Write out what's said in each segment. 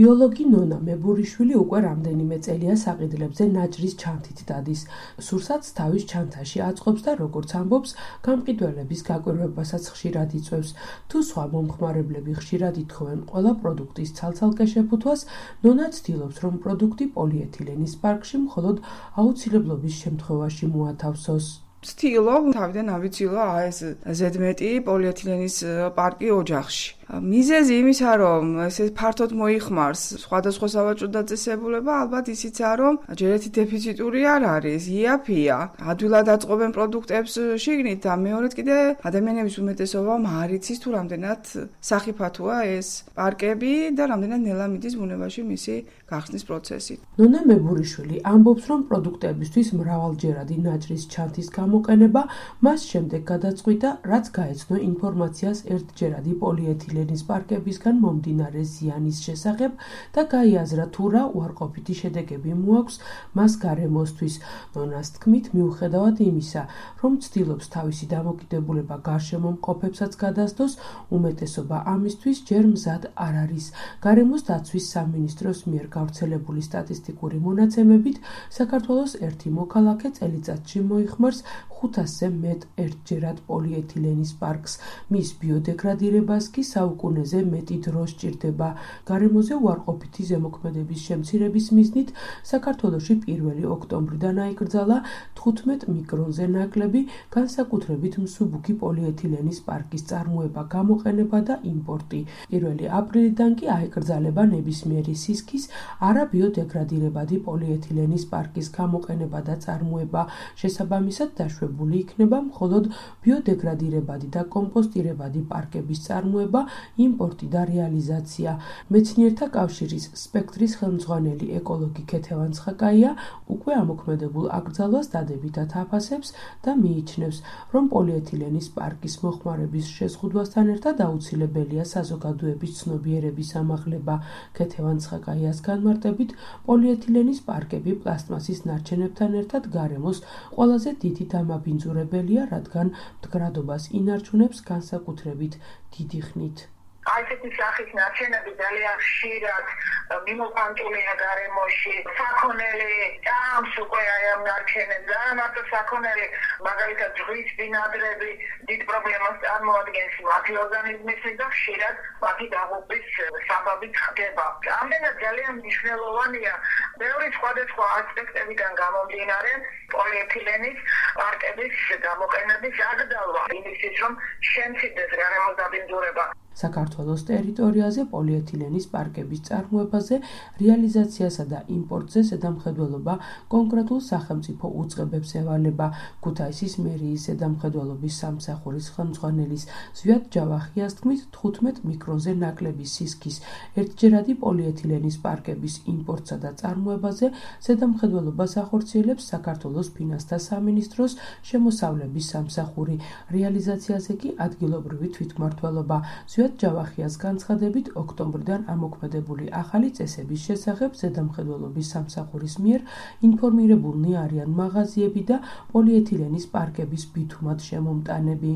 ბიოლოგი ნონა მებურიშვილი უკვე რამდენიმე წელია საყიდლებზე ნაჭრის ჩანთით დადის. სურსაც თავის ჩანთაში აწყობს და როგორც ამბობს, გამყიდველების გაკვირვებასაც ხშირად იწვევს. თუ სხვა მომხმარებლები ხშირად ითხოვენ ყველა პროდუქტის ცალ-ცალკე შეფუთვას, ნონა ცდილობს, რომ პროდუქტი პოლიეთილენის პარკში მხოლოდ აუცილებლობის შემთხვევაში მოათავსოს. ვცდილობ თავიდან ავიცილო ეს ზედმეტი პოლიეთილენის პარკი ოჯახში. მიზეზი იმისა, რომ ესე ფართოდ მოიხმარს სხვადასხვა სავაჭრო დაწესებულება, ალბათ ისიცაა, რომ ჯერ ერთი დეფიციტური არ არის, იაფია. ადვილად აწყობენ პროდუქტებს შიგნით და მეორედ კიდე ადამიანების უმეტესობამ არ იცის თუ რამდენად სახიფათოა ეს პარკები და რამდენად ნელა მიდის ბუნებაში მისი გახსნის პროცესი. ნონა მებურიშვილი ამბობს, რომ პროდუქტებისთვის მრავალჯერადი ნაჭრის ჩანთის გამოყენება მას შემდეგ გადაწყვიტა, რაც გაეცნო ინფორმაციას ერთჯერადი პოლიეთილენის პარკებისგან მომდინარე ზიანის შესახებ და გაიაზრა თუ რა უარყოფითი შედეგები მოაქვს მას გარემოსთვის. ნონას თქმით, მიუხედავად იმისა, რომ ცდილობს თავისი დამოკიდებულება გარშემო მყოფებსაც გადასდოს, უმეტესობა ამისთვის ჯერ მზად არ არის. გარემოს დაცვის სამინისტროს მიერ გავრცელებული სტატისტიკური მონაცემებით, საქართველოს ერთი მოქალაქე წელიწადში მოიხმარს 500-ზე მეტ ერთჯერად პოლიეთილენის პარკს. მის ბიოდეგრადირებას კი საუკუნეზე მეტი დრო სჭირდება. გარემოზე უარყოფითი ზემოქმედების შემცირების მიზნით საქართველოში 1 ოქტომბრიდან აიკრძალა 15 მიკრონზე ნაკლები, განსაკუთრებით მსუბუქი პოლიეთილენის პარკის წარმოება, გამოყენება და იმპორტი. 1 აპრილიდან კი აიკრძალება ნებისმიერი სისქის არაბიოდეგრადირებადი პოლიეთილენის პარკის გამოყენება და წარმოება. შესაბამისად დაშვებული იქნება მხოლოდ ბიოდეგრადირებადი და კომპოსტირებადი პარკების წარმოება, იმპორტი და რეალიზაცია. მეცნიერთა კავშირის სპექტრის ხელმძღვანელი ეკოლოგი ქეთევან ცხაკაია უკვე ამოქმედებულ აკრძალვას დადებითად აფასებს და მიიჩნევს, რომ პოლიეთილენის პარკის მოხმარების შეზღუდვასთან ერთად აუცილებელია საზოგადოების ცნობიერების ამაღლება. ქეთევან ცხაკაიას განმარტებით, პოლიეთილენის პარკები პლასტმასის ნარჩენებთან ერთად გარემოს ყველაზე დიდი დამაბინძურებელია, რადგან მდგრადობას ინარჩუნებს განსაკუთრებით დიდი ხნით. ასეთი სახის ნარჩენები ძალიან ხშირად მიმოფანტულია გარემოში. საქონელი ჭამს უკვე აი ამ ნარჩენებს და მარტო საქონელი, მაგალითად ზღვის ბინადრები დიდ პრობლემას წარმოადგენს მათი ორგანიზმისთვის და ხშირად მათი დაღუპვის საბაბით ხდება. ამდენად ძალიან მნიშვნელოვანია ბევრი სხვადასხვა ასპექტებიდან გამომდინარე პოლიეთილენის პარკების გამოყენების აკრძალვა, იმისთვის რომ შემცირდეს გარემოს დაბინძურება. საქართველოს ტერიტორიაზე პოლიეთილენის პარკების წარმოებაზე, რეალიზაციასა და იმპორტზე ზედამხედველობა კონკრეტულ სახელმწიფო უწყებებს ევალება. ქუთაისის მერიის ზედამხედველობის სამსახურის ხელმძღვანელის ზვიად ჯავახიას თქმით, 15 მიკრონზე ნაკლები სისქის ერთჯერადი პოლიეთილენის პარკების იმპორტსა და წარმოებაზე ზედამხედველობას ახორციელებს საქართველოს ფინანსთა სამინისტროს შემოსავლების სამსახური. რეალიზაციაზე კი ადგილობრივი თვითმმართველობა. ზვიად ჯავახიას განცხადებით, ოქტომბრიდან ამოქმედებული ახალი წესების შესახებ ზედამხედველობის სამსახურის მიერ ინფორმირებულნი არიან მაღაზიები და პოლიეთილენის პარკების ბითუმად შემომტანები.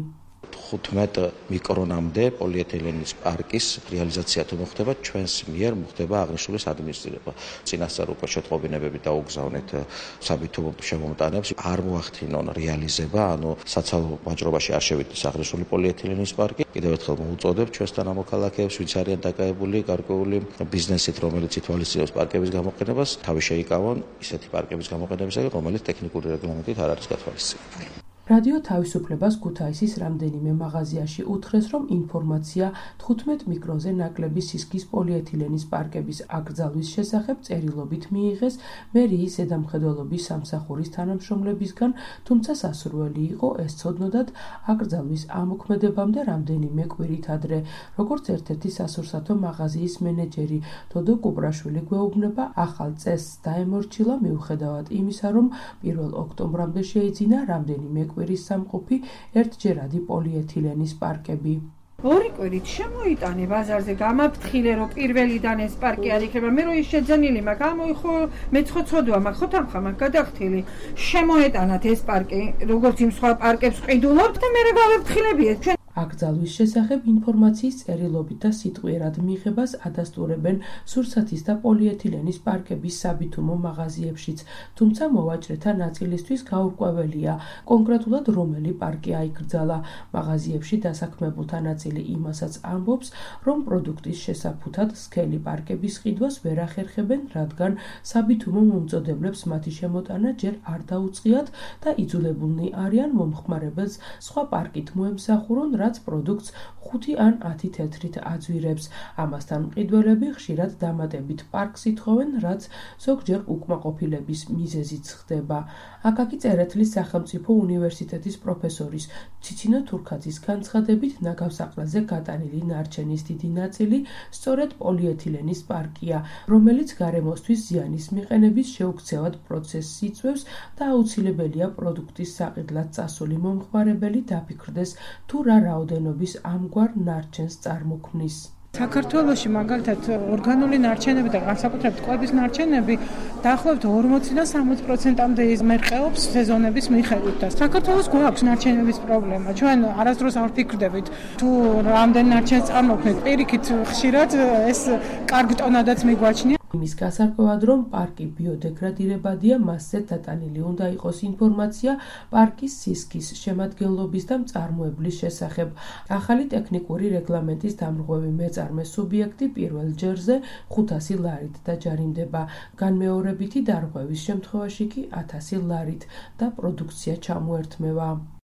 15 მიკრონამდე პოლიეთილენის პარკის რეალიზაცია თუ მოხდება, ჩვენს მიერ მოხდება აღნიშნულის ადმინისტრირება. წინასწარ უკვე შეტყობინებები დაუგზავნეთ საბითუმო შემომტანებს, არ მოახდინონ რეალიზება, ანუ საცალო ვაჭრობაში არ შევიდეს აღნიშნული პოლიეთილენის პარკი. კიდევ ერთხელ მოუწოდებ ჩვენს თანამოქალაქეებს, ვინც არიან დაკავებული გარკვეული ბიზნესით, რომელიც ითვალისწინებს პარკების გამოყენებას, თავი შეიკავონ ისეთი პარკების გამოყენებისაგან, რომელიც ტექნიკური რეგლამენტით არ არის გათვალისწინებული. რადიო თავისუფლებას ქუთაისის რამდენიმე მაღაზიაში უთხრეს, რომ ინფორმაცია 15 მიკრონზე ნაკლები სისქის პოლიეთილენის პარკების აკრძალვის შესახებ წერილობით მიიღეს მერიის ზედამხედველობის სამსახურის თანამშრომლებისგან, თუმცა სასურველი იყო ეს ცოდნოდათ აკრძალვის ამოქმედებამდე რამდენიმე კვირით ადრე. როგორც ერთ-ერთი სასურსათო მაღაზიის მენეჯერი დოდო კუბრაშვილი გვეუბნება, ახალ წესს დაემორჩილა მიუხედავად იმისა, რომ 1 ოქტომბრამდე შეიძინა რამდენიმე კვირის სამყოფი ერთჯერადი პოლიეთილენის პარკები. 2 კვირით შემოიტანე ბაზარზე გამაფრთხილე, რომ პირველიდან ეს პარკი არ იქნება. მე რო ის შეძენილი მაქვს, ამოიხო მეცხოცოდვა მაქვს, ხო თამხა მაქვს გადახთილი. შემოეტანათ ეს პარკი, როგორც იმ სხვა პარკებს ყიდულობთ და მე რა გავაფრთხილებიეთ ჩვენ. აკრძალვის შესახებ ინფორმაციის წერილობით და სიტყვიერად მიღებას ადასტურებენ სურსათის და პოლიეთილენის პარკების საბითუმო მაღაზიებშიც, თუმცა მოვაჭრეთა ნაწილისთვის გაურკვეველია, კონკრეტულად რომელი პარკი აიკრძალა. მაღაზიებში დასაქმებულთა ნაწილი იმასაც ამბობს, რომ პროდუქტის შესაფუთად სქელი პარკების ყიდვას ვერ ახერხებენ, რადგან საბითუმო მომწოდებლებს მათი შემოტანა ჯერ არ დაუწყიათ და იძულებულნი არიან მომხმარებელს სხვა პარკით მოემსახურონ, რაც პროდუქტს 5 ან 10 თეთრით აძვირებს. ამასთან მყიდველები ხშირად დამატებით პარკს ითხოვენ, რაც ზოგჯერ უკმაყოფილების მიზეზიც ხდება. აკაკი წერეთლის სახელმწიფო უნივერსიტეტის პროფესორის ციცინო თურქაძის განცხადებით, ნაგავსაყრელზე გატანილი ნარჩენის დიდი ნაწილი სწორედ პოლიეთილენის პარკია, რომელიც გარემოსთვის ზიანის მიყენების შეუქცევად პროცესს იწვევს და აუცილებელია პროდუქტის საყიდლად წასული მომხმარებელი დაფიქრდეს, თუ რა რაოდენობის ამგვარ ნარჩენს წარმოქმნის. საქართველოში მაგალითად ორგანული ნარჩენები და განსაკუთრებით კვების ნარჩენები დაახლოებით 40-დან 60%-მდე იზმერყეობს სეზონების მიხედვით და საქართველოს გვაქვს ნარჩენების პრობლემა. ჩვენ არასდროს არ ვფიქრდებით თუ რამდენ ნარჩენს წარმოქმნით. პირიქით ხშირად ეს კარგ ტონადაც მიგვაჩნია. იმის გასარკვევად, რომ პარკი ბიოდეგრადირებადია, მასზე დატანილი უნდა იყოს ინფორმაცია პარკის სისქის, შემადგენლობის და მწარმოებლის შესახებ. ახალი ტექნიკური რეგლამენტის დამრღვევი მეწარმე სუბიექტი პირველ ჯერზე 500 ლარით დაჯარიმდება, განმეორებითი დარღვევის შემთხვევაში კი 1000 ლარით და პროდუქცია ჩამოერთმევა.